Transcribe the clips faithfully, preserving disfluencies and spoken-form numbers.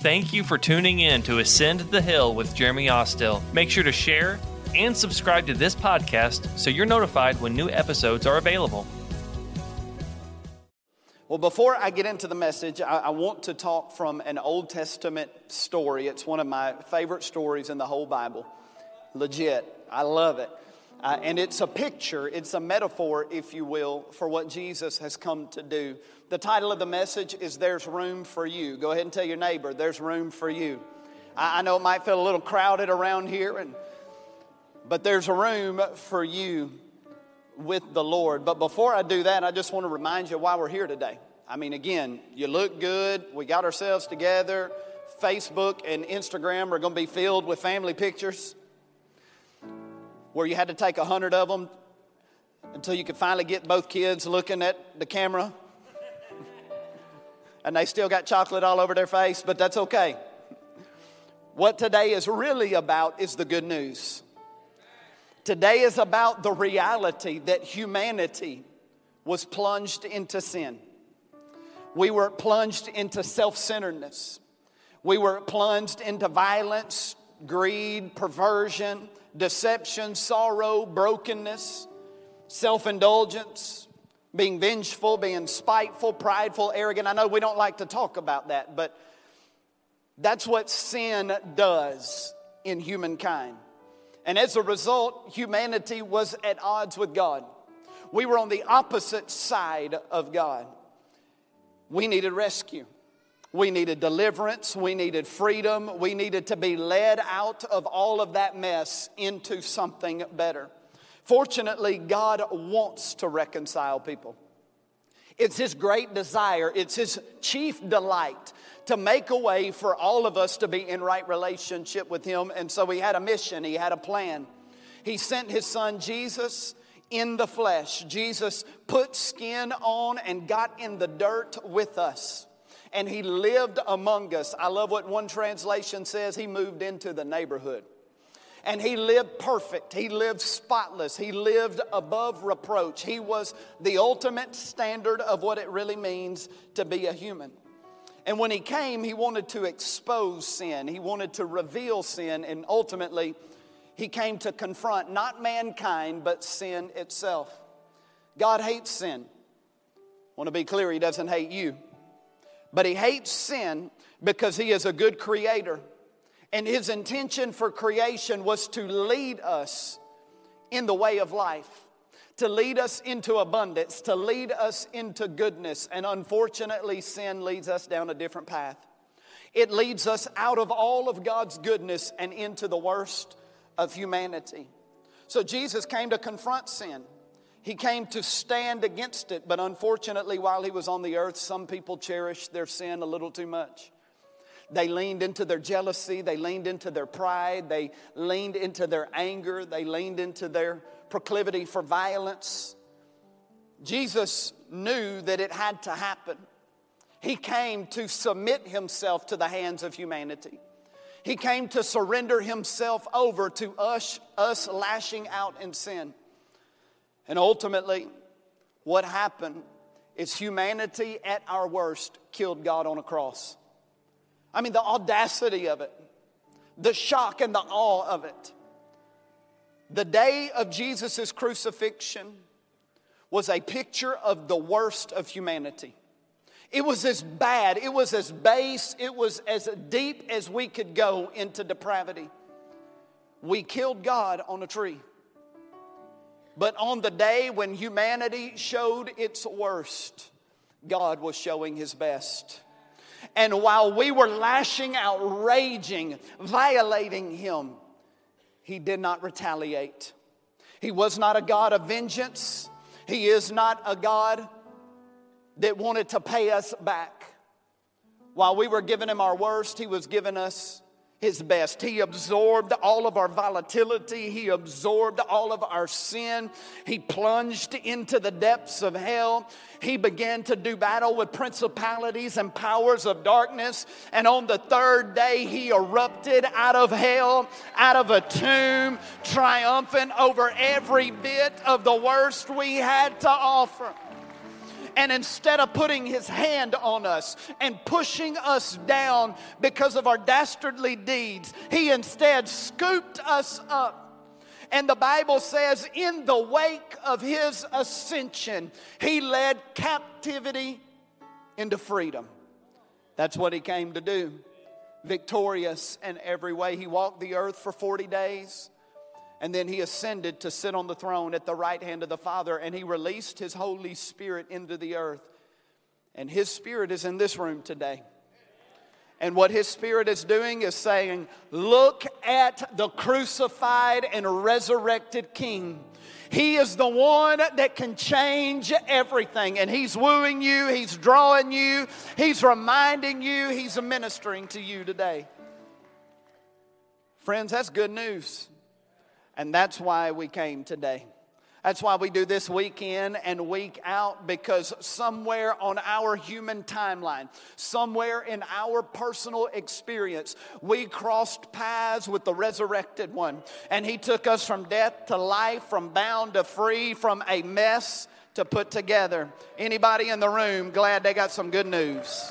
Thank you for tuning in to Ascend the Hill with Jeremy Ostill. Make sure to share and subscribe to this podcast so you're notified when new episodes are available. Well, before I get into the message, I, I want to talk from an Old Testament story. It's one of my favorite stories in the whole Bible. Legit. I love it. Uh, and it's a picture, it's a metaphor, if you will, for what Jesus has come to do. The title of the message is There's Room for You. Go ahead and tell your neighbor, there's room for you. I, I know it might feel a little crowded around here, and but there's a room for you with the Lord. But before I do that, I just want to remind you why we're here today. I mean, again, you look good. We got ourselves together. Facebook and Instagram are going to be filled with family pictures where you had to take a hundred of them until you could finally get both kids looking at the camera. And they still got chocolate all over their face, but that's okay. What today is really about is the good news. Today is about the reality that humanity was plunged into sin. We were plunged into self-centeredness. We were plunged into violence, greed, perversion, deception, sorrow, brokenness, self-indulgence, being vengeful, being spiteful, prideful, arrogant. I know we don't like to talk about that, but that's what sin does in humankind. And as a result, humanity was at odds with God. We were on the opposite side of God. We needed rescue. We needed deliverance. We needed freedom. We needed to be led out of all of that mess into something better. Fortunately, God wants to reconcile people. It's His great desire. It's His chief delight to make a way for all of us to be in right relationship with Him. And so He had a mission. He had a plan. He sent His Son Jesus in the flesh. Jesus put skin on and got in the dirt with us. And He lived among us. I love what one translation says. He moved into the neighborhood. And He lived perfect. He lived spotless. He lived above reproach. He was the ultimate standard of what it really means to be a human. And when He came, He wanted to expose sin. He wanted to reveal sin. And ultimately, He came to confront not mankind, but sin itself. God hates sin. I want to be clear, He doesn't hate you. But He hates sin because He is a good creator. And His intention for creation was to lead us in the way of life, to lead us into abundance, to lead us into goodness. And unfortunately, sin leads us down a different path. It leads us out of all of God's goodness and into the worst of humanity. So Jesus came to confront sin. He came to stand against it. But unfortunately, while He was on the earth, some people cherished their sin a little too much. They leaned into their jealousy. They leaned into their pride. They leaned into their anger. They leaned into their proclivity for violence. Jesus knew that it had to happen. He came to submit Himself to the hands of humanity. He came to surrender Himself over to us, us lashing out in sin. And ultimately, what happened is humanity at our worst killed God on a cross. I mean, the audacity of it, the shock and the awe of it. The day of Jesus' crucifixion was a picture of the worst of humanity. It was as bad, it was as base, it was as deep as we could go into depravity. We killed God on a tree. But on the day when humanity showed its worst, God was showing His best. And while we were lashing out, raging, violating Him, He did not retaliate. He was not a God of vengeance. He is not a God that wanted to pay us back. While we were giving Him our worst, He was giving us His best. He absorbed all of our volatility. He absorbed all of our sin. He plunged into the depths of hell. He began to do battle with principalities and powers of darkness. And on the third day, He erupted out of hell, out of a tomb, triumphant over every bit of the worst we had to offer. And instead of putting his hand on us and pushing us down because of our dastardly deeds, he instead scooped us up. And the Bible says in the wake of his ascension, he led captivity into freedom. That's what he came to do. Victorious in every way. He walked the earth for forty days. And then he ascended to sit on the throne at the right hand of the Father. And he released his Holy Spirit into the earth. And his Spirit is in this room today. And what his Spirit is doing is saying, look at the crucified and resurrected King. He is the one that can change everything. And he's wooing you, he's drawing you, he's reminding you, he's ministering to you today. Friends, that's good news. And that's why we came today. That's why we do this week in and week out, because somewhere on our human timeline, somewhere in our personal experience, we crossed paths with the resurrected one. And he took us from death to life, from bound to free, from a mess to put together. Anybody in the room glad they got some good news?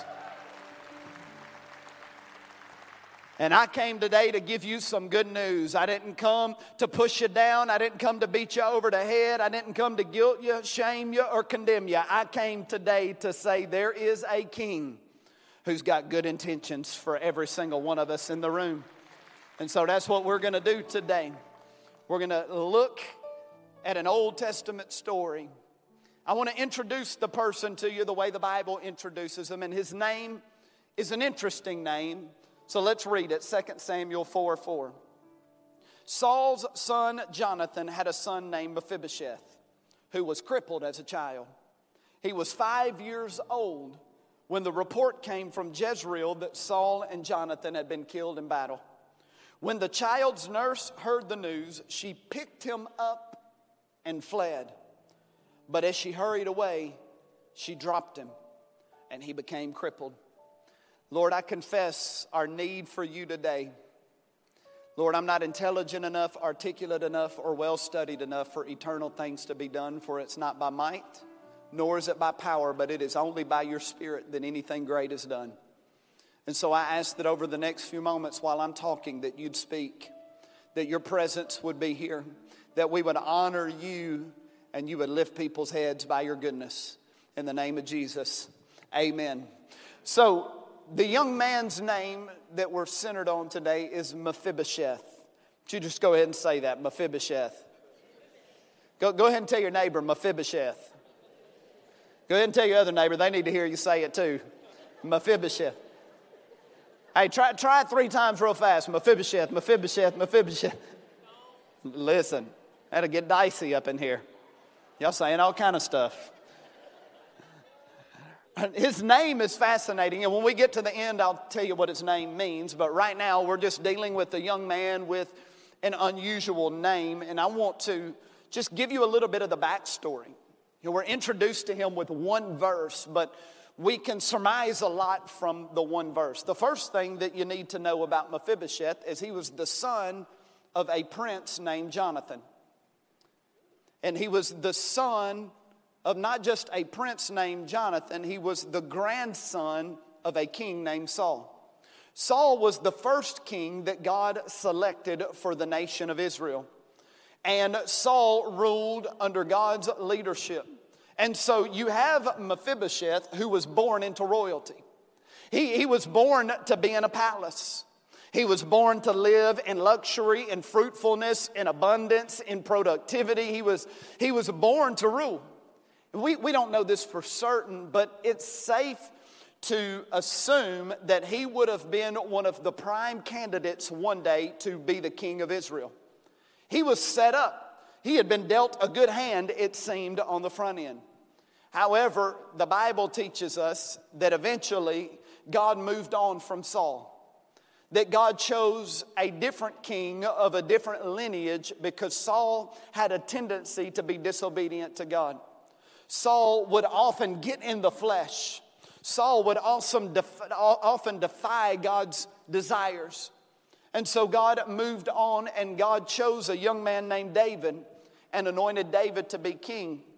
And I came today to give you some good news. I didn't come to push you down. I didn't come to beat you over the head. I didn't come to guilt you, shame you, or condemn you. I came today to say there is a King who's got good intentions for every single one of us in the room. And so that's what we're going to do today. We're going to look at an Old Testament story. I want to introduce the person to you the way the Bible introduces him. And his name is an interesting name. So let's read it, Second Samuel four four. Saul's son Jonathan had a son named Mephibosheth, who was crippled as a child. He was five years old when the report came from Jezreel that Saul and Jonathan had been killed in battle. When the child's nurse heard the news, she picked him up and fled. But as she hurried away, she dropped him, and he became crippled. Lord, I confess our need for you today. Lord, I'm not intelligent enough, articulate enough, or well-studied enough for eternal things to be done, for it's not by might, nor is it by power, but it is only by your Spirit that anything great is done. And so I ask that over the next few moments while I'm talking, that you'd speak, that your presence would be here, that we would honor you, and you would lift people's heads by your goodness. In the name of Jesus, amen. So, the young man's name that we're centered on today is Mephibosheth. Would you just go ahead and say that, Mephibosheth? Go, go ahead and tell your neighbor, Mephibosheth. Go ahead and tell your other neighbor, they need to hear you say it too. Mephibosheth. Hey, try, try it three times real fast. Mephibosheth, Mephibosheth, Mephibosheth. Listen, that'll get dicey up in here. Y'all saying all kind of stuff. His name is fascinating, and when we get to the end, I'll tell you what his name means. But right now, we're just dealing with a young man with an unusual name, and I want to just give you a little bit of the backstory. You know, we're introduced to him with one verse, but we can surmise a lot from the one verse. The first thing that you need to know about Mephibosheth is he was the son of a prince named Jonathan. And he was the son of not just a prince named Jonathan, he was the grandson of a king named Saul. Saul was the first king that God selected for the nation of Israel. And Saul ruled under God's leadership. And so you have Mephibosheth, who was born into royalty. He, he was born to be in a palace. He was born to live in luxury, in fruitfulness, in abundance, in productivity. He was, he was born to rule. We, we don't know this for certain, but it's safe to assume that he would have been one of the prime candidates one day to be the king of Israel. He was set up. He had been dealt a good hand, it seemed, on the front end. However, the Bible teaches us that eventually God moved on from Saul. That God chose a different king of a different lineage because Saul had a tendency to be disobedient to God. Saul would often get in the flesh. Saul would often defy God's desires. And so God moved on, and God chose a young man named David and anointed David to be king.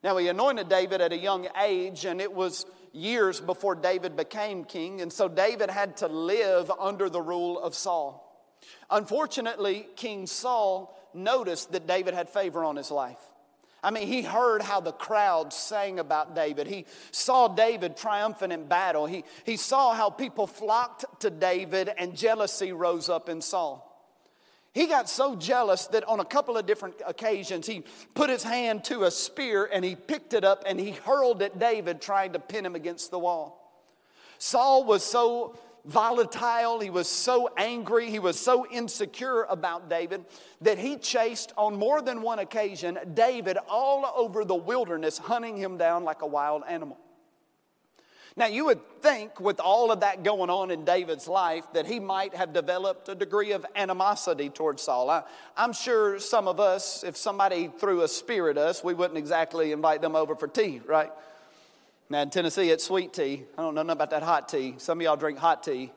Now, he anointed David at a young age, and it was years before David became king, and so David had to live under the rule of Saul. Unfortunately, King Saul noticed that David had favor on his life. I mean, he heard how the crowd sang about David. He saw David triumphant in battle. He, he saw how people flocked to David, and jealousy rose up in Saul. He got so jealous that on a couple of different occasions, he put his hand to a spear and he picked it up and he hurled at David, trying to pin him against the wall. Saul was so volatile, he was so angry, he was so insecure about David that he chased on more than one occasion David all over the wilderness, hunting him down like a wild animal. Now, you would think with all of that going on in David's life that he might have developed a degree of animosity towards Saul. I, I'm sure some of us, if somebody threw a spear at us, we wouldn't exactly invite them over for tea, right? Now, in Tennessee, it's sweet tea. I don't know nothing about that hot tea. Some of y'all drink hot tea.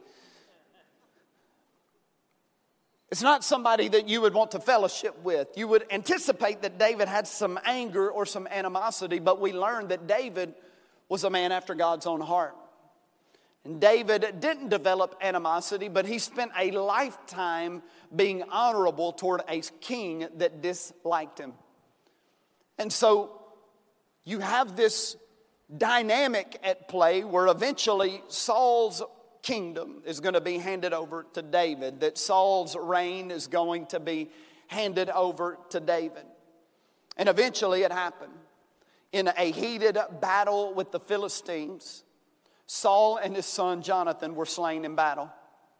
It's not somebody that you would want to fellowship with. You would anticipate that David had some anger or some animosity, but we learned that David was a man after God's own heart. And David didn't develop animosity, but he spent a lifetime being honorable toward a king that disliked him. And so you have this dynamic at play where eventually Saul's kingdom is going to be handed over to David, that Saul's reign is going to be handed over to David. And eventually it happened. In a heated battle with the Philistines, Saul and his son Jonathan were slain in battle.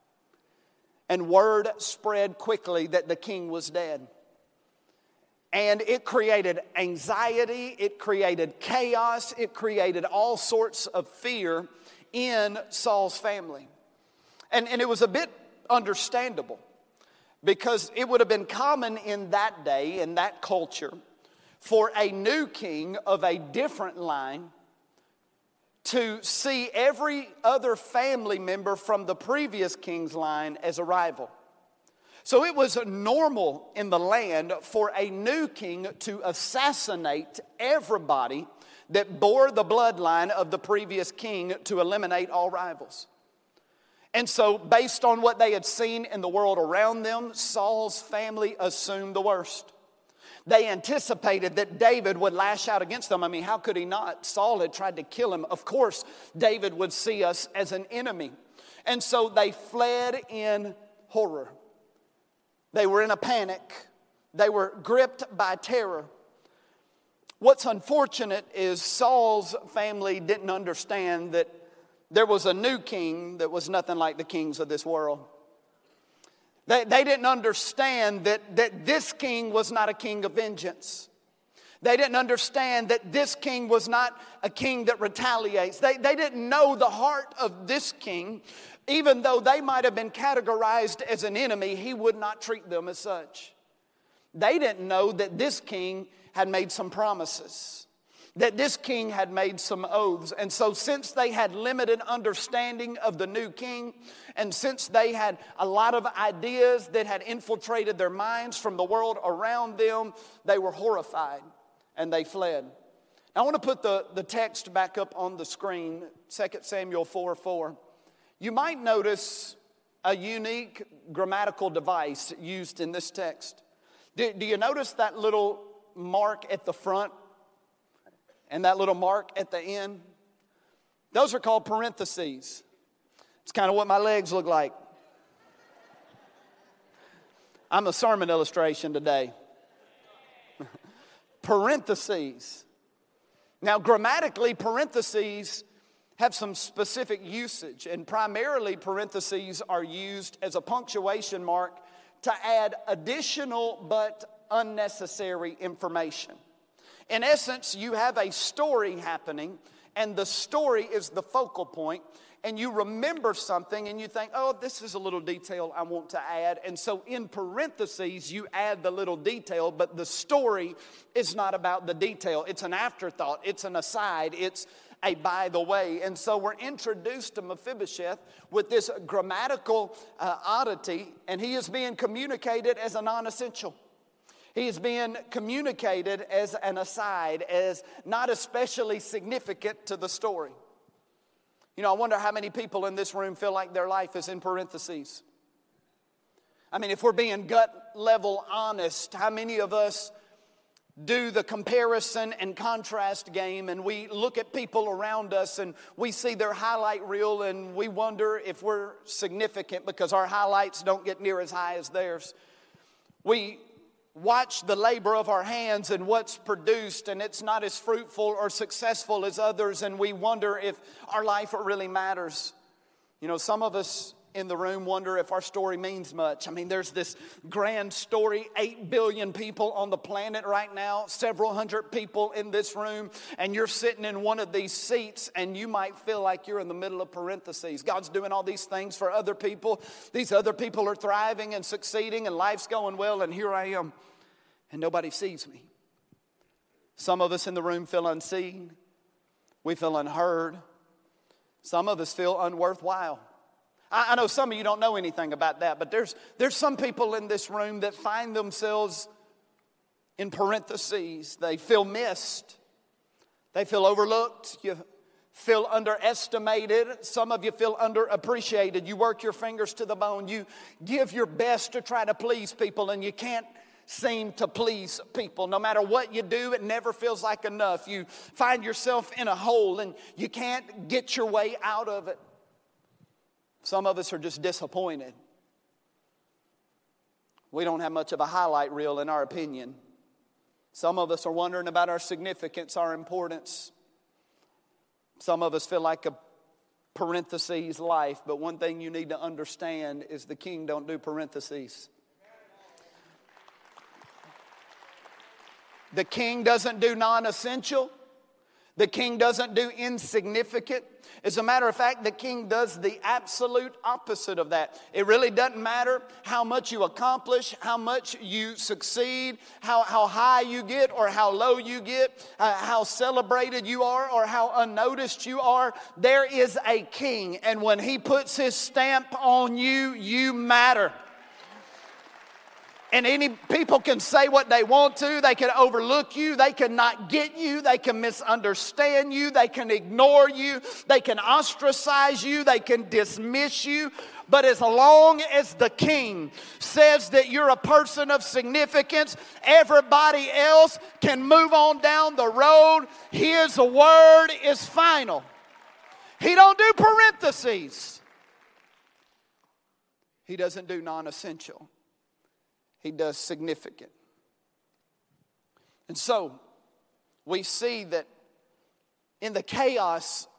And word spread quickly that the king was dead. And it created anxiety, it created chaos, it created all sorts of fear in Saul's family. And, and it was a bit understandable, because it would have been common in that day, in that culture, for a new king of a different line to see every other family member from the previous king's line as a rival. So it was normal in the land for a new king to assassinate everybody that bore the bloodline of the previous king, to eliminate all rivals. And so, based on what they had seen in the world around them, Saul's family assumed the worst. They anticipated that David would lash out against them. I mean, how could he not? Saul had tried to kill him. Of course, David would see us as an enemy. And so they fled in horror. They were in a panic. They were gripped by terror. What's unfortunate is Saul's family didn't understand that there was a new king that was nothing like the kings of this world. They, they didn't understand that, that this king was not a king of vengeance. They didn't understand that this king was not a king that retaliates. They, they didn't know the heart of this king. Even though they might have been categorized as an enemy, he would not treat them as such. They didn't know that this king had made some promises, that this king had made some oaths. And so since they had limited understanding of the new king, and since they had a lot of ideas that had infiltrated their minds from the world around them, they were horrified and they fled. Now, I want to put the, the text back up on the screen, Second Samuel four four. You might notice a unique grammatical device used in this text. Do, do you notice that little mark at the front and that little mark at the end? Those are called parentheses. It's kind of what my legs look like. I'm a sermon illustration today. Parentheses. Now, grammatically, parentheses have some specific usage, and primarily parentheses are used as a punctuation mark to add additional but unnecessary information. In essence, you have a story happening, and the story is the focal point, and you remember something and you think, oh, this is a little detail I want to add. And so in parentheses, you add the little detail, but the story is not about the detail. It's an afterthought. It's an aside. It's a by the way. And so we're introduced to Mephibosheth with this grammatical uh, oddity, and he is being communicated as a non-essential. He is being communicated as an aside, as not especially significant to the story. You know, I wonder how many people in this room feel like their life is in parentheses. I mean, if we're being gut level honest, how many of us do the comparison and contrast game, and we look at people around us and we see their highlight reel and we wonder if we're significant because our highlights don't get near as high as theirs. We watch the labor of our hands and what's produced, and it's not as fruitful or successful as others, and we wonder if our life really matters. You know, some of us in the room wonder if our story means much. I mean, there's this grand story, eight billion people on the planet right now, several hundred people in this room, and you're sitting in one of these seats and you might feel like you're in the middle of parentheses. God's doing all these things for other people. These other people are thriving and succeeding and life's going well, and here I am and nobody sees me. Some of us in the room feel unseen. We feel unheard. Some of us feel unworthwhile. I know some of you don't know anything about that, but there's, there's some people in this room that find themselves in parentheses. They feel missed. They feel overlooked. You feel underestimated. Some of you feel underappreciated. You work your fingers to the bone. You give your best to try to please people, and you can't seem to please people. No matter what you do, it never feels like enough. You find yourself in a hole, and you can't get your way out of it. Some of us are just disappointed. We don't have much of a highlight reel in our opinion. Some of us are wondering about our significance, our importance. Some of us feel like a parentheses life, but one thing you need to understand is the King don't do parentheses. The King doesn't do non-essential. The King doesn't do insignificant. As a matter of fact, the King does the absolute opposite of that. It really doesn't matter how much you accomplish, how much you succeed, how, how high you get or how low you get, uh, how celebrated you are or how unnoticed you are. There is a King, and when He puts His stamp on you, you matter. And any people can say what they want to. They can overlook you. They can not get you. They can misunderstand you. They can ignore you. They can ostracize you. They can dismiss you. But as long as the King says that you're a person of significance, everybody else can move on down the road. His word is final. He don't do parentheses. He doesn't do non-essential. He does significant. And so, we see that in the chaos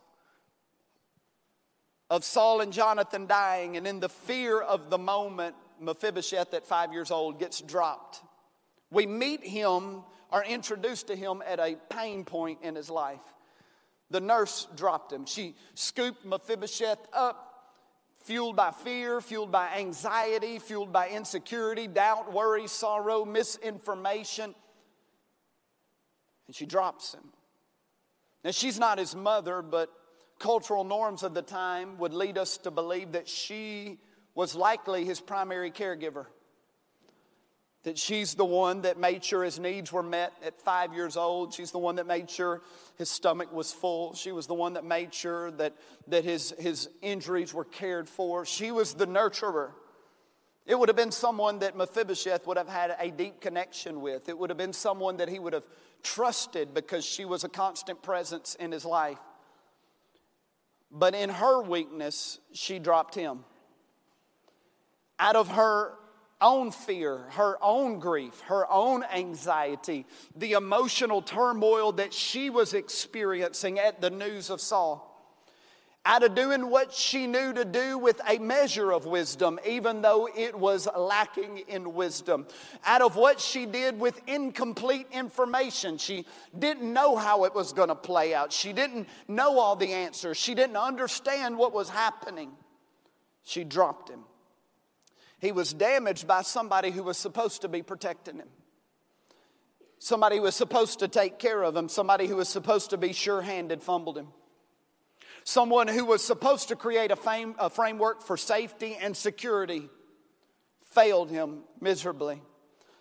of Saul and Jonathan dying, and in the fear of the moment, Mephibosheth at five years old gets dropped. We meet him, are introduced to him at a pain point in his life. The nurse dropped him. She scooped Mephibosheth up, fueled by fear, fueled by anxiety, fueled by insecurity, doubt, worry, sorrow, misinformation. And she drops him. Now, she's not his mother, but cultural norms of the time would lead us to believe that she was likely his primary caregiver. That she's the one that made sure his needs were met at five years old. She's the one that made sure his stomach was full. She was the one that made sure that, that his, his injuries were cared for. She was the nurturer. It would have been someone that Mephibosheth would have had a deep connection with. It would have been someone that he would have trusted because she was a constant presence in his life. But in her weakness, she dropped him. Out of her own fear, her own grief, her own anxiety, the emotional turmoil that she was experiencing at the news of Saul. Out of doing what she knew to do with a measure of wisdom, even though it was lacking in wisdom. Out of what she did with incomplete information. She didn't know how it was going to play out. She didn't know all the answers. She didn't understand what was happening. She dropped him. He was damaged by somebody who was supposed to be protecting him. Somebody who was supposed to take care of him. Somebody who was supposed to be sure-handed fumbled him. Someone who was supposed to create a, fame, a framework for safety and security failed him miserably.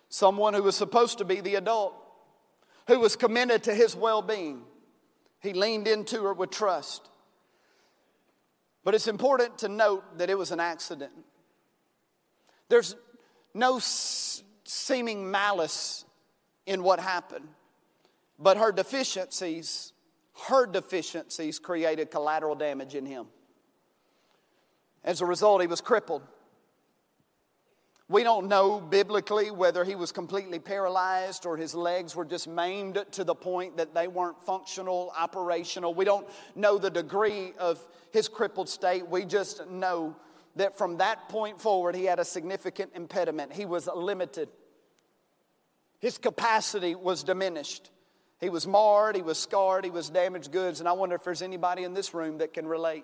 someone who was supposed to be the adult, who was committed to his well-being. He leaned into her with trust. But it's important to note that it was an accident. There's no s- seeming malice in what happened, but her deficiencies, her deficiencies created collateral damage in him. As a result, he was crippled. We don't know biblically whether he was completely paralyzed or his legs were just maimed to the point that they weren't functional, operational. We don't know the degree of his crippled state. We just know that from that point forward, he had a significant impediment. He was limited. His capacity was diminished. He was marred, he was scarred, he was damaged goods. And I wonder if there's anybody in this room that can relate.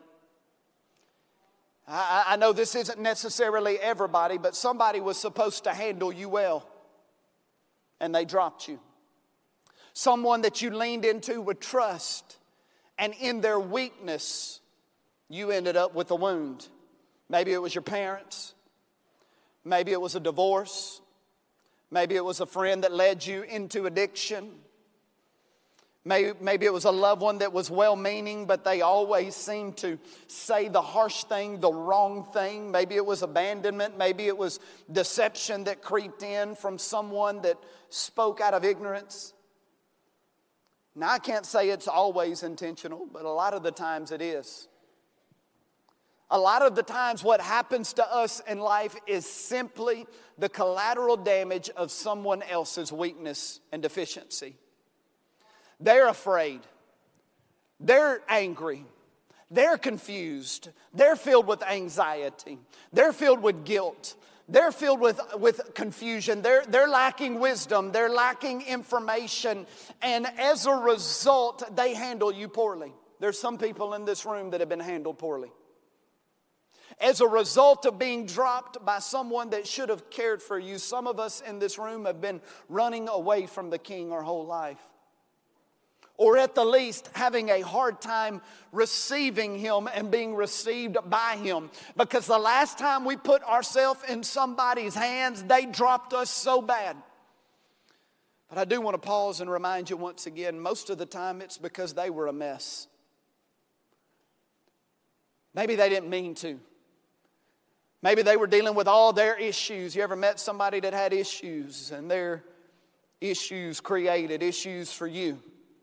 I, I know this isn't necessarily everybody, but somebody was supposed to handle you well, and they dropped you. Someone that you leaned into with trust, and in their weakness, you ended up with a wound. Maybe it was your parents. Maybe it was a divorce. Maybe it was a friend that led you into addiction. Maybe, maybe it was a loved one that was well-meaning, but they always seemed to say the harsh thing, the wrong thing. Maybe it was abandonment. Maybe it was deception that creeped in from someone that spoke out of ignorance. Now, I can't say it's always intentional, but a lot of the times it is. A lot of the times what happens to us in life is simply the collateral damage of someone else's weakness and deficiency. They're afraid. They're angry. They're confused. They're filled with anxiety. They're filled with guilt. They're filled with, with confusion. They're, they're lacking wisdom. They're lacking information. And as a result, they handle you poorly. There's some people in this room that have been handled poorly. As a result of being dropped by someone that should have cared for you, some of us in this room have been running away from the King our whole life. Or at the least, having a hard time receiving Him and being received by Him. Because the last time we put ourselves in somebody's hands, they dropped us so bad. But I do want to pause and remind you once again, most of the time it's because they were a mess. Maybe they didn't mean to. Maybe they were dealing with all their issues. You ever met somebody that had issues and their issues created issues for you?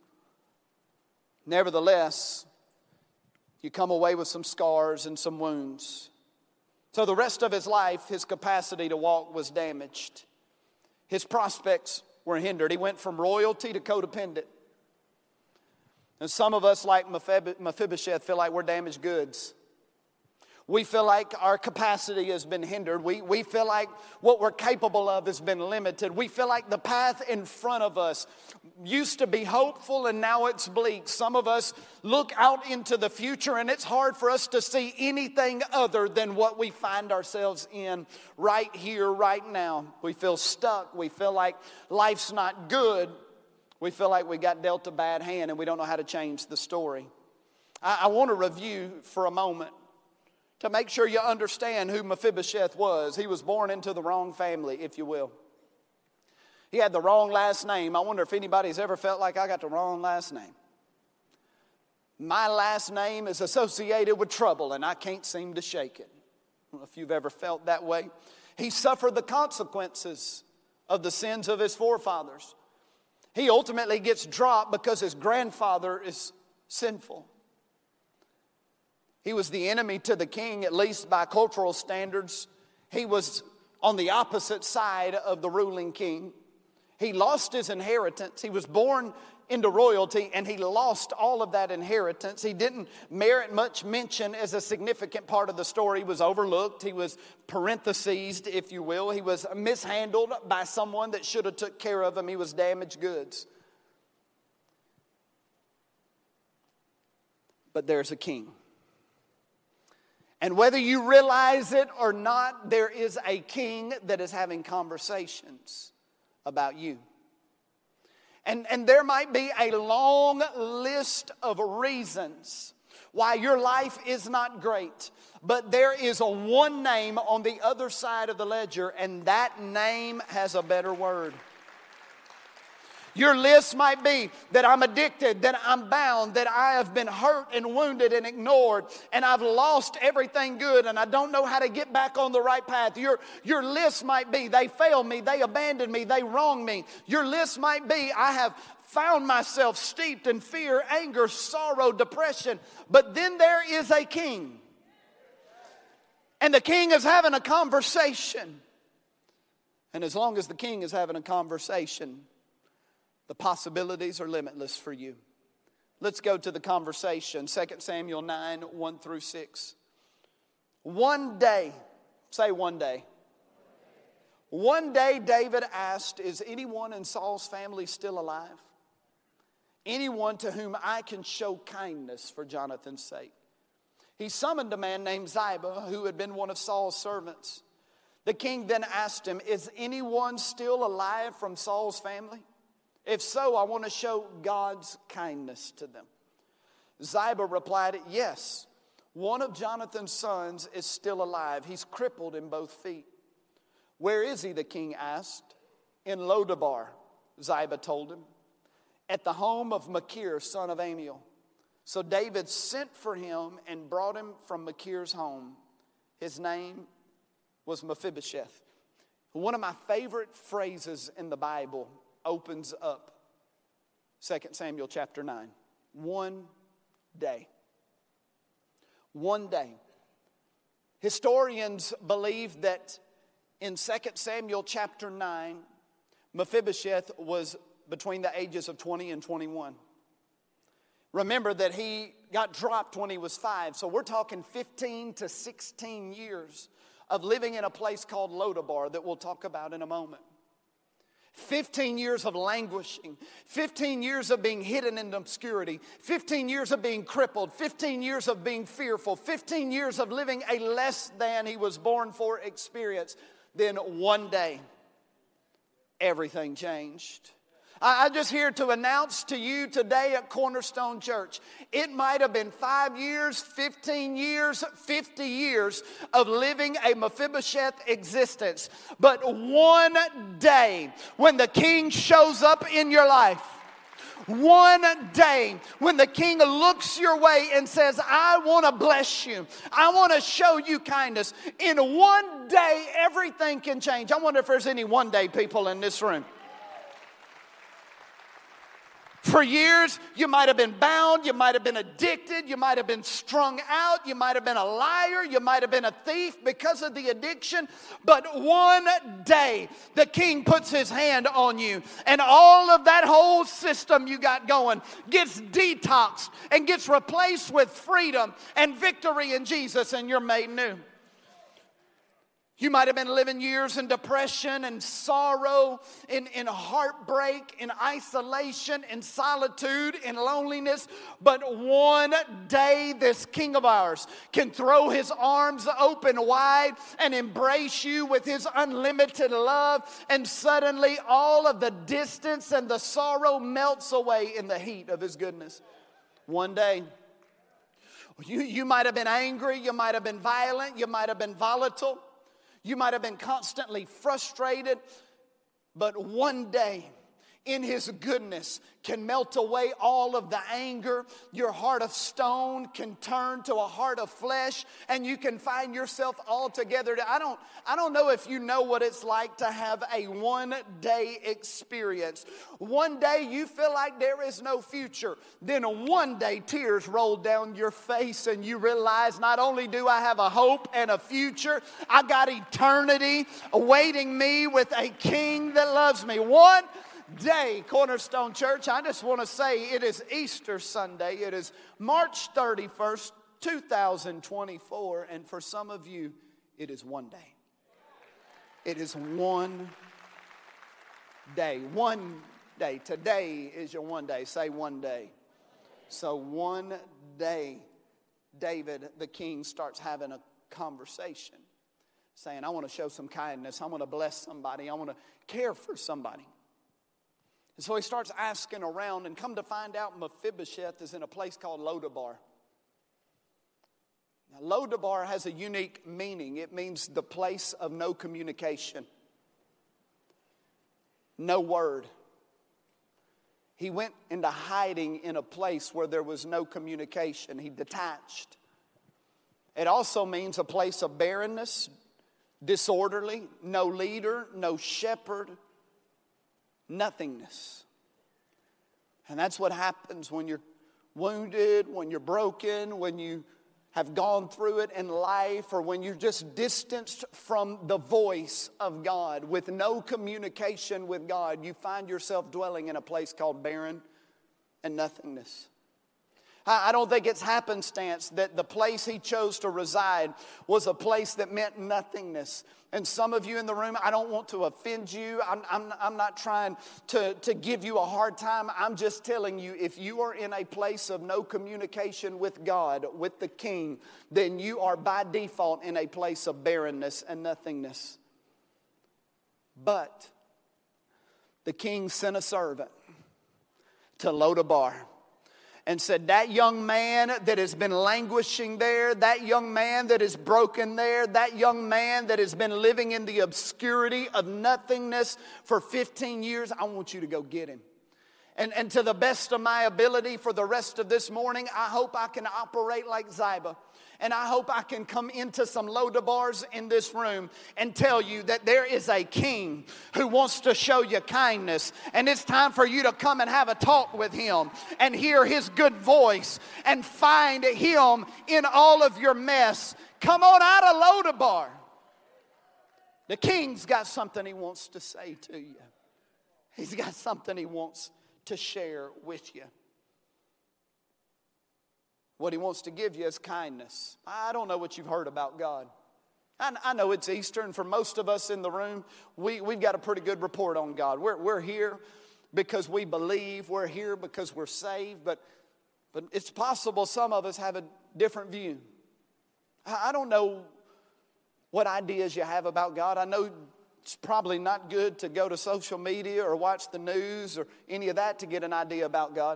Nevertheless, you come away with some scars and some wounds. So the rest of his life, his capacity to walk was damaged. His prospects were hindered. He went from royalty to codependent. And some of us, like Mephibosheth, feel like we're damaged goods. We feel like our capacity has been hindered. We, we feel like what we're capable of has been limited. We feel like the path in front of us used to be hopeful and now it's bleak. Some of us look out into the future and it's hard for us to see anything other than what we find ourselves in right here, right now. We feel stuck. We feel like life's not good. We feel like we got dealt a bad hand and we don't know how to change the story. I, I want to review for a moment to make sure you understand who Mephibosheth was. He was born into the wrong family, if you will. He had the wrong last name. I wonder if anybody's ever felt like I got the wrong last name. My last name is associated with trouble, and I can't seem to shake it. I don't know if you've ever felt that way. He suffered the consequences of the sins of his forefathers. He ultimately gets dropped because his grandfather is sinful. He was the enemy to the king, at least by cultural standards. He was on the opposite side of the ruling king. He lost his inheritance. He was born into royalty and he lost all of that inheritance. He didn't merit much mention as a significant part of the story. He was overlooked. He was parenthesized, if you will. He was mishandled by someone that should have took care of him. He was damaged goods. But there's a king. And whether you realize it or not, there is a king that is having conversations about you. And, and there might be a long list of reasons why your life is not great. But there is a one name on the other side of the ledger, and that name has a better word. Your list might be that I'm addicted, that I'm bound, that I have been hurt and wounded and ignored, and I've lost everything good, and I don't know how to get back on the right path. Your, your list might be they failed me, they abandoned me, they wronged me. Your list might be I have found myself steeped in fear, anger, sorrow, depression. But then there is a king. And the king is having a conversation. And as long as the king is having a conversation, the possibilities are limitless for you. Let's go to the conversation. Second Samuel nine, one through six. One day, say one day. One day David asked, is anyone in Saul's family still alive? Anyone to whom I can show kindness for Jonathan's sake. He summoned a man named Ziba, who had been one of Saul's servants. The king then asked him, is anyone still alive from Saul's family? If so, I want to show God's kindness to them. Ziba replied, yes, one of Jonathan's sons is still alive. He's crippled in both feet. Where is he, the king asked. In Lodabar, Ziba told him, at the home of Machir, son of Amiel. So David sent for him and brought him from Machir's home. His name was Mephibosheth. One of my favorite phrases in the Bible opens up Second Samuel chapter nine. One day. One day. Historians believe that in Second Samuel chapter nine, Mephibosheth was between the ages of twenty and twenty-one. Remember that he got dropped when he was five, so we're talking fifteen to sixteen years of living in a place called Lodabar that we'll talk about in a moment. fifteen years of languishing, fifteen years of being hidden in obscurity, fifteen years of being crippled, fifteen years of being fearful, fifteen years of living a less than he was born for experience. Then one day, everything changed. I'm just here to announce to you today at Cornerstone Church, it might have been five years, fifteen years, fifty years of living a Mephibosheth existence. But one day when the king shows up in your life, one day when the king looks your way and says, I want to bless you. I want to show you kindness. In one day, everything can change. I wonder if there's any one day people in this room. For years, you might have been bound, you might have been addicted, you might have been strung out, you might have been a liar, you might have been a thief because of the addiction. But one day, the king puts his hand on you, and all of that whole system you got going gets detoxed and gets replaced with freedom and victory in Jesus, and you're made new. You might have been living years in depression and sorrow, in, in heartbreak, in isolation, in solitude, in loneliness. But one day this King of ours can throw his arms open wide and embrace you with his unlimited love. And suddenly all of the distance and the sorrow melts away in the heat of his goodness. One day. You, you might have been angry, you might have been violent, you might have been volatile. You might have been constantly frustrated, but one day in his goodness can melt away all of the anger. Your heart of stone can turn to a heart of flesh, and you can find yourself all together. I don't, I don't know if you know what it's like to have a one-day experience. One day you feel like there is no future. Then one day tears roll down your face, and you realize not only do I have a hope and a future, I got eternity awaiting me with a king that loves me. One day, Cornerstone Church, I just want to say it is Easter Sunday. It is March thirty-first, two thousand twenty-four, and for some of you, it is one day. It is one day. One day. Today is your one day. Say one day. So one day, David, the king, starts having a conversation, saying, I want to show some kindness. I want to bless somebody. I want to care for somebody. And so he starts asking around, and come to find out Mephibosheth is in a place called Lodabar. Now, Lodabar has a unique meaning. It means the place of no communication, no word. He went into hiding in a place where there was no communication. He detached. It also means a place of barrenness, disorderly, no leader, no shepherd, nothingness. And that's what happens when you're wounded, when you're broken, when you have gone through it in life, or when you're just distanced from the voice of God, with no communication with God. You find yourself dwelling in a place called barren and nothingness. I don't think it's happenstance that the place he chose to reside was a place that meant nothingness. And some of you in the room, I don't want to offend you. I'm, I'm, I'm not trying to, to give you a hard time. I'm just telling you, if you are in a place of no communication with God, with the King, then you are by default in a place of barrenness and nothingness. But the King sent a servant to Lodabar and said, that young man that has been languishing there, that young man that is broken there, that young man that has been living in the obscurity of nothingness for fifteen years, I want you to go get him. And, and to the best of my ability for the rest of this morning, I hope I can operate like Ziba. And I hope I can come into some Lodabars in this room and tell you that there is a king who wants to show you kindness. And it's time for you to come and have a talk with him and hear his good voice and find him in all of your mess. Come on out of Lodabar. The king's got something he wants to say to you. He's got something he wants to share with you. What he wants to give you is kindness. I don't know what you've heard about God. I, I know it's Easter, and for most of us in the room, we, we've got a pretty good report on God. We're, we're here because we believe. We're here because we're saved. But, but it's possible some of us have a different view. I, I don't know what ideas you have about God. I know it's probably not good to go to social media or watch the news or any of that to get an idea about God.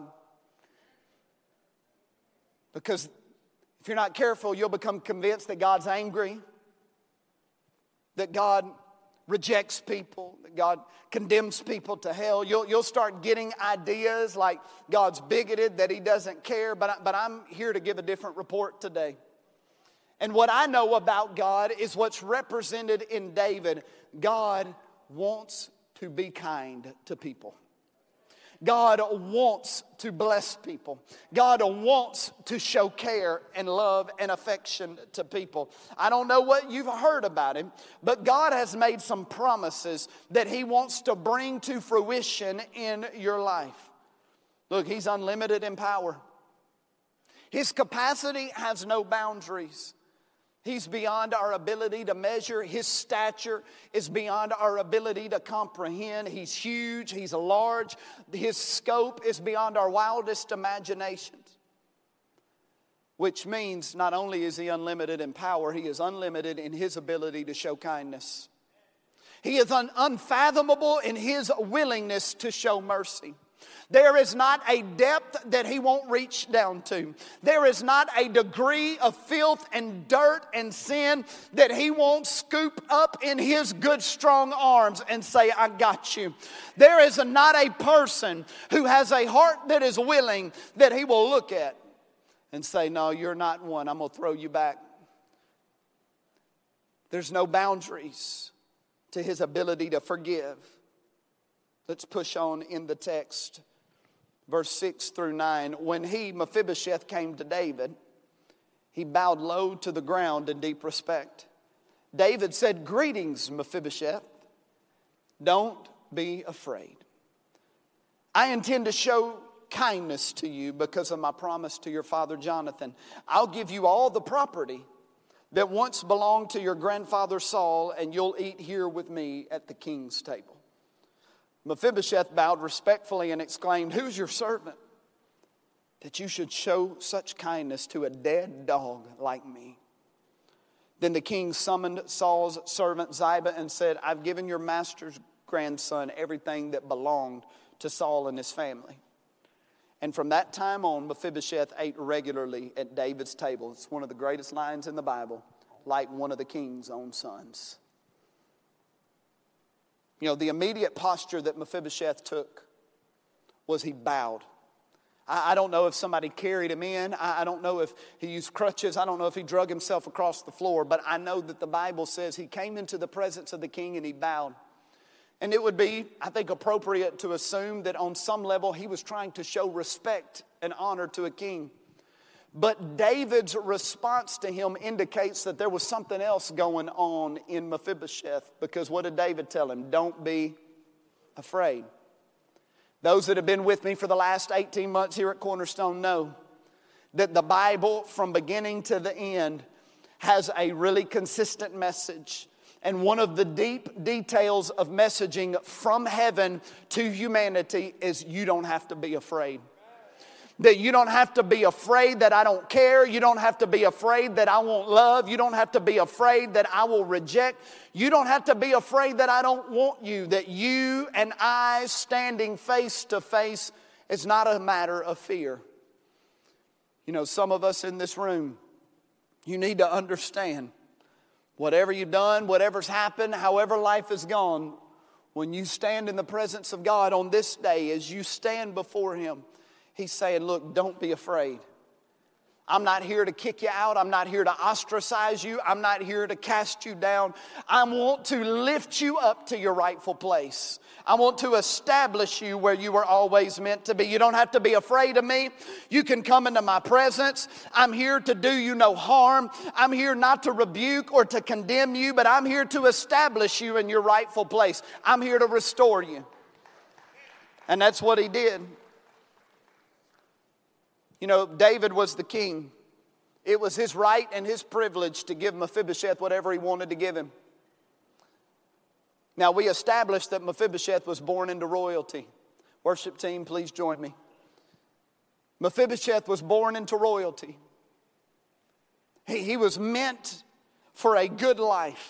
Because if you're not careful, you'll become convinced that God's angry, that God rejects people, that God condemns people to hell. You'll, you'll start getting ideas like God's bigoted, that he doesn't care. But, but I'm here to give a different report today. And what I know about God is what's represented in David. God wants to be kind to people. God wants to bless people. God wants to show care and love and affection to people. I don't know what you've heard about him, but God has made some promises that he wants to bring to fruition in your life. Look, he's unlimited in power. His capacity has no boundaries. He's beyond our ability to measure. His stature is beyond our ability to comprehend. He's huge. He's large. His scope is beyond our wildest imaginations. Which means not only is he unlimited in power, he is unlimited in his ability to show kindness. He is un- unfathomable in his willingness to show mercy. There is not a depth that he won't reach down to. There is not a degree of filth and dirt and sin that he won't scoop up in his good strong arms and say, I got you. There is not a person who has a heart that is willing that he will look at and say, no, you're not one. I'm going to throw you back. There's no boundaries to his ability to forgive. Let's push on in the text. Verse six through nine. When he, Mephibosheth, came to David, he bowed low to the ground in deep respect. David said, greetings, Mephibosheth. Don't be afraid. I intend to show kindness to you because of my promise to your father Jonathan. I'll give you all the property that once belonged to your grandfather Saul, and you'll eat here with me at the king's table. Mephibosheth bowed respectfully and exclaimed, who's your servant that you should show such kindness to a dead dog like me? Then the king summoned Saul's servant Ziba and said, I've given your master's grandson everything that belonged to Saul and his family. And from that time on, Mephibosheth ate regularly at David's table. It's one of the greatest lines in the Bible, like one of the king's own sons. You know, the immediate posture that Mephibosheth took was he bowed. I, I don't know if somebody carried him in. I, I don't know if he used crutches. I don't know if he drug himself across the floor. But I know that the Bible says he came into the presence of the king and he bowed. And it would be, I think, appropriate to assume that on some level he was trying to show respect and honor to a king. But David's response to him indicates that there was something else going on in Mephibosheth. Because what did David tell him? Don't be afraid. Those that have been with me for the last eighteen months here at Cornerstone know that the Bible from beginning to the end has a really consistent message. And one of the deep details of messaging from heaven to humanity is you don't have to be afraid. That you don't have to be afraid that I don't care. You don't have to be afraid that I won't love. You don't have to be afraid that I will reject. You don't have to be afraid that I don't want you. That you and I standing face to face is not a matter of fear. You know, some of us in this room, you need to understand whatever you've done, whatever's happened, however life has gone, when you stand in the presence of God on this day, as you stand before Him, He's saying, look, don't be afraid. I'm not here to kick you out. I'm not here to ostracize you. I'm not here to cast you down. I want to lift you up to your rightful place. I want to establish you where you were always meant to be. You don't have to be afraid of me. You can come into my presence. I'm here to do you no harm. I'm here not to rebuke or to condemn you, but I'm here to establish you in your rightful place. I'm here to restore you. And that's what he did. You know, David was the king. It was his right and his privilege to give Mephibosheth whatever he wanted to give him. Now, we established that Mephibosheth was born into royalty. Worship team, please join me. Mephibosheth was born into royalty. He, he was meant for a good life.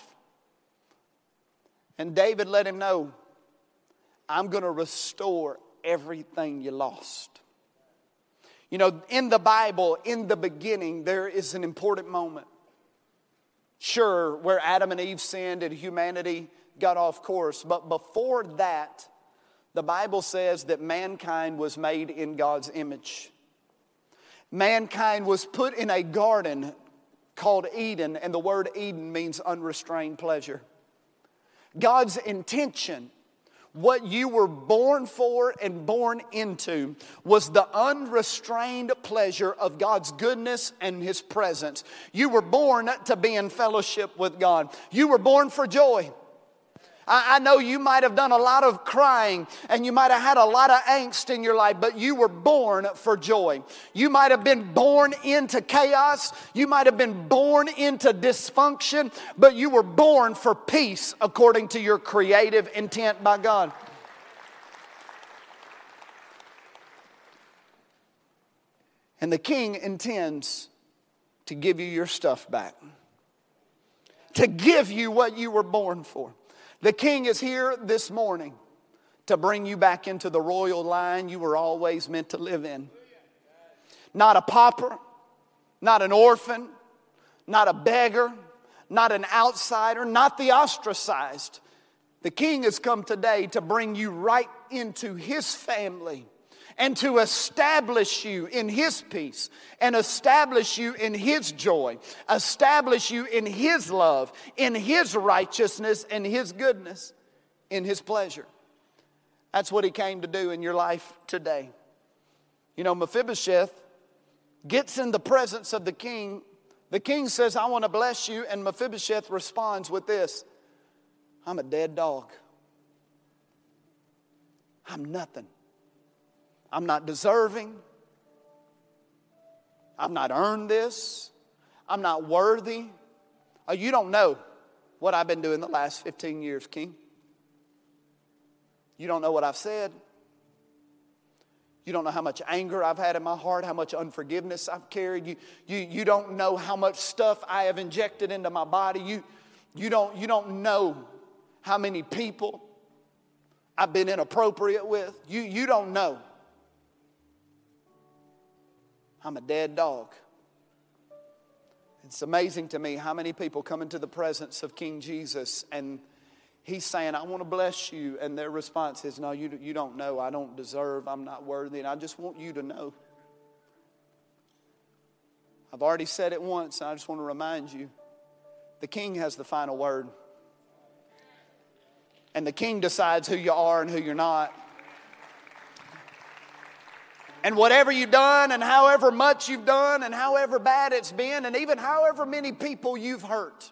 And David let him know, I'm going to restore everything you lost. You know, in the Bible, in the beginning, there is an important moment. Sure, where Adam and Eve sinned and humanity got off course. But before that, the Bible says that mankind was made in God's image. Mankind was put in a garden called Eden, and the word Eden means unrestrained pleasure. God's intention, what you were born for and born into, was the unrestrained pleasure of God's goodness and His presence. You were born to be in fellowship with God. You were born for joy. I, I know you might have done a lot of crying and you might have had a lot of angst in your life, but you were born for joy. You might have been born into chaos. You might have been born into dysfunction, but you were born for peace according to your creative intent by God. And the king intends to give you your stuff back. To give you what you were born for. The king is here this morning to bring you back into the royal line you were always meant to live in. Not a pauper, not an orphan, not a beggar, not an outsider, not the ostracized. The king has come today to bring you right into his family and to establish you in his peace and establish you in his joy, establish you in his love, in his righteousness and his goodness, in his pleasure. That's what he came to do in your life today. You know, Mephibosheth gets in the presence of the king. The king says, I want to bless you. And Mephibosheth responds with this, I'm a dead dog. I'm nothing. I'm not deserving. I've not earned this. I'm not worthy. Oh, you don't know what I've been doing the last fifteen years, King. You don't know what I've said. You don't know how much anger I've had in my heart, how much unforgiveness I've carried. You, you, you don't know how much stuff I have injected into my body. You, you, don't, you don't know how many people I've been inappropriate with. You, you don't know. I'm a dead dog. It's amazing to me how many people come into the presence of King Jesus and He's saying, I want to bless you. And their response is, no, you, you don't know. I don't deserve. I'm not worthy. And I just want you to know. I've already said it once, and I just want to remind you. The King has the final word. And the King decides who you are and who you're not. And whatever you've done and however much you've done and however bad it's been and even however many people you've hurt,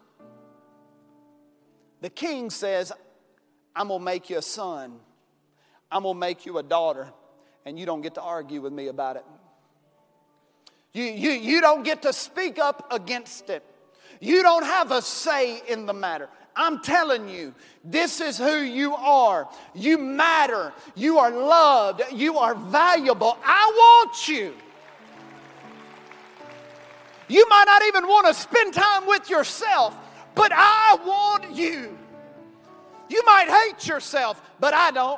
the King says, I'm going to make you a son. I'm going to make you a daughter. And you don't get to argue with me about it. You, you, you don't get to speak up against it. You don't have a say in the matter. I'm telling you, this is who you are. You matter. You are loved. You are valuable. I want you. You might not even want to spend time with yourself, but I want you. You might hate yourself, but I don't.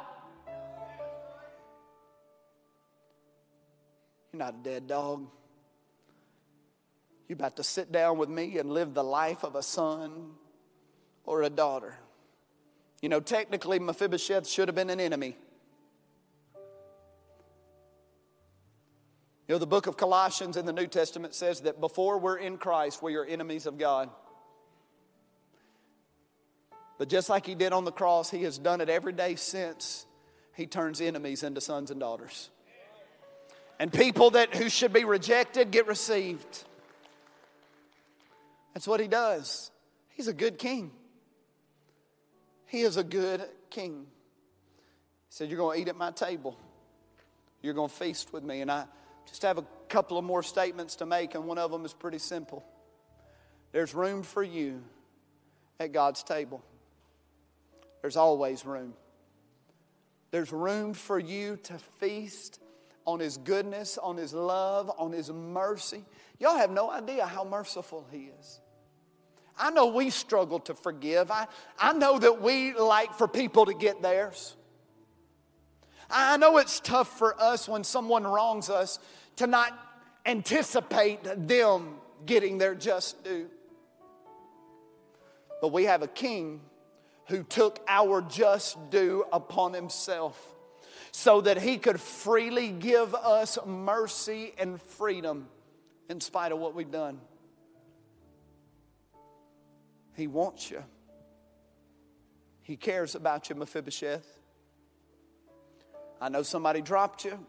You're not a dead dog. You're about to sit down with me and live the life of a son or a daughter. You know, technically Mephibosheth should have been an enemy. You know, the book of Colossians in the New Testament says that before we're in Christ, we are enemies of God. But just like He did on the cross, He has done it every day since. He turns enemies into sons and daughters. And people that who should be rejected get received. That's what He does. He's a good king. He is a good king. He said, you're going to eat at my table. You're going to feast with me. And I just have a couple of more statements to make, and one of them is pretty simple. There's room for you at God's table. There's always room. There's room for you to feast on His goodness, on His love, on His mercy. Y'all have no idea how merciful He is. I know we struggle to forgive. I, I know that we like for people to get theirs. I know it's tough for us when someone wrongs us to not anticipate them getting their just due. But we have a king who took our just due upon Himself so that He could freely give us mercy and freedom in spite of what we've done. He wants you. He cares about you, Mephibosheth. I know somebody dropped you.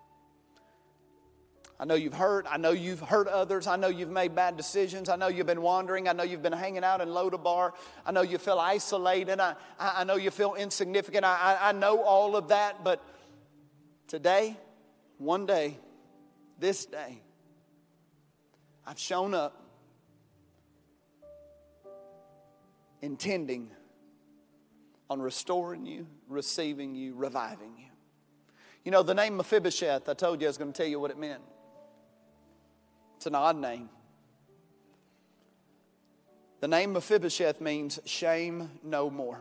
I know you've hurt. I know you've hurt others. I know you've made bad decisions. I know you've been wandering. I know you've been hanging out in Lodabar. I know you feel isolated. I, I know you feel insignificant. I, I, I know all of that. But today, one day, this day, I've shown up intending on restoring you, receiving you, reviving you. You know, the name Mephibosheth, I told you I was going to tell you what it meant. It's an odd name. The name Mephibosheth means shame no more.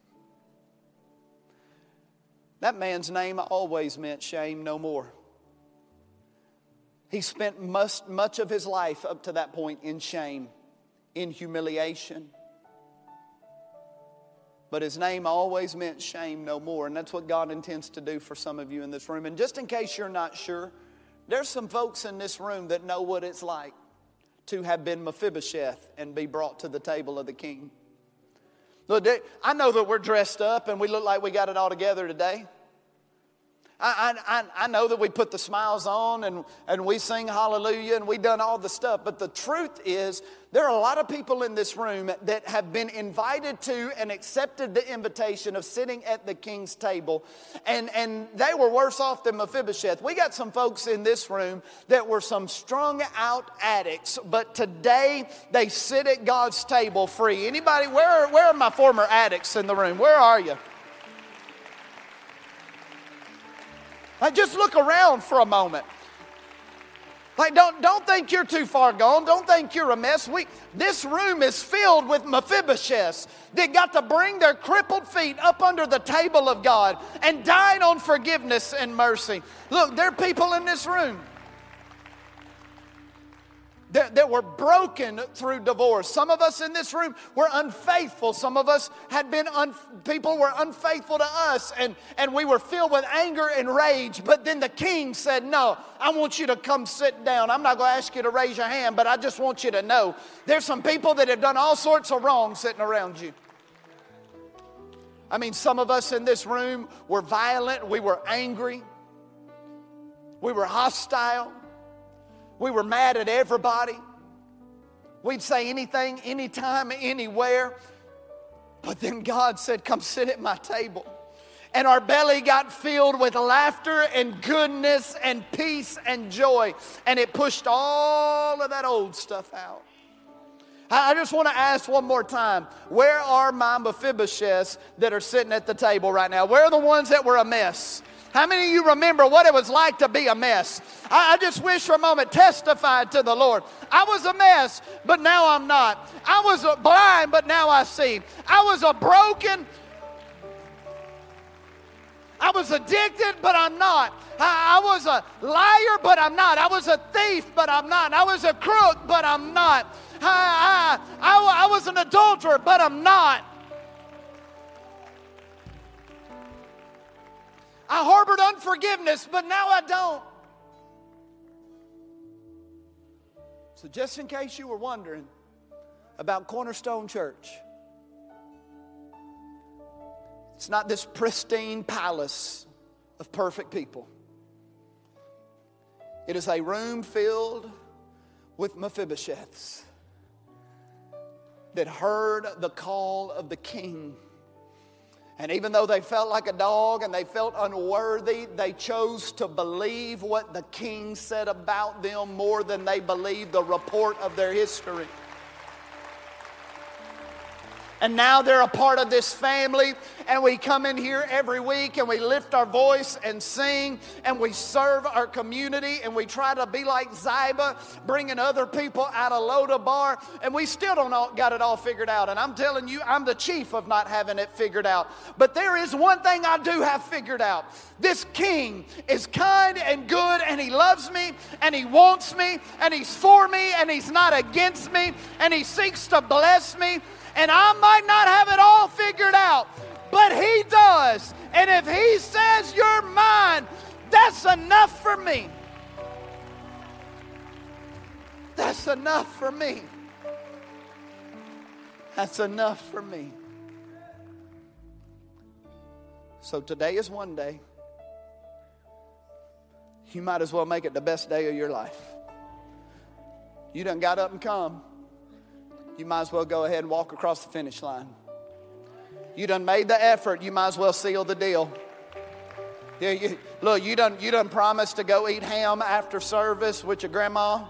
That man's name always meant shame no more. He spent much, much of his life up to that point in shame, in humiliation. But his name always meant shame no more. And that's what God intends to do for some of you in this room. And just in case you're not sure, there's some folks in this room that know what it's like to have been Mephibosheth and be brought to the table of the king. Look, I know that we're dressed up and we look like we got it all together today. I, I, I know that we put the smiles on and, and we sing hallelujah and we done all the stuff. But the truth is, there are a lot of people in this room that have been invited to and accepted the invitation of sitting at the king's table. And, and they were worse off than Mephibosheth. We got some folks in this room that were some strung out addicts. But today they sit at God's table free. Anybody, where, where are my former addicts in the room? Where are you? Like, just look around for a moment. Like, don't, don't think you're too far gone. Don't think you're a mess. We, this room is filled with Mephibosheths that got to bring their crippled feet up under the table of God and dine on forgiveness and mercy. Look, there are people in this room. that, that were broken through divorce. Some of us in this room were unfaithful. Some of us had been, un, people were unfaithful to us, and, and we were filled with anger and rage. But then the king said, no, I want you to come sit down. I'm not going to ask you to raise your hand, but I just want you to know there's some people that have done all sorts of wrong sitting around you. I mean, some of us in this room were violent. We were angry. We were hostile. We were mad at everybody. We'd say anything, anytime, anywhere. But then God said, come sit at my table. And our belly got filled with laughter and goodness and peace and joy. And it pushed all of that old stuff out. I just want to ask one more time, where are my Mephibosheths that are sitting at the table right now? Where are the ones that were a mess? How many of you remember what it was like to be a mess? I, I just wish for a moment testified to the Lord. I was a mess, but now I'm not. I was blind, but now I see. I was a broken, I was addicted, but I'm not. I, I was a liar, but I'm not. I was a thief, but I'm not. I was a crook, but I'm not. I, I, I, I was an adulterer, but I'm not. I harbored unforgiveness, but now I don't. So just in case you were wondering about Cornerstone Church, it's not this pristine palace of perfect people. It is a room filled with Mephibosheths that heard the call of the king. And even though they felt like a dog and they felt unworthy, they chose to believe what the king said about them more than they believed the report of their history. And now they're a part of this family, and we come in here every week and we lift our voice and sing, and we serve our community, and we try to be like Ziba, bringing other people out of Lodabar, and we still don't all, got it all figured out. And I'm telling you, I'm the chief of not having it figured out. But there is one thing I do have figured out. This king is kind and good, and he loves me, and he wants me, and he's for me, and he's not against me, and he seeks to bless me. And I might not have it all figured out, but he does. And if he says you're mine, that's enough for me. That's enough for me. That's enough for me. So today is one day. You might as well make it the best day of your life. You done got up and come. You might as well go ahead and walk across the finish line. You done made the effort. You might as well seal the deal. Yeah, you, look, you done, you done promised to go eat ham after service with your grandma.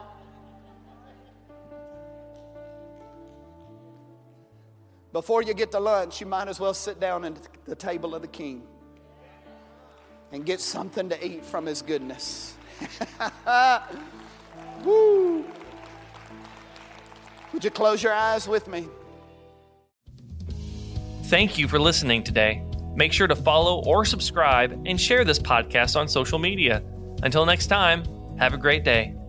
Before you get to lunch, you might as well sit down at the table of the king and get something to eat from his goodness. Woo! Would you close your eyes with me? Thank you for listening today. Make sure to follow or subscribe and share this podcast on social media. Until next time, have a great day.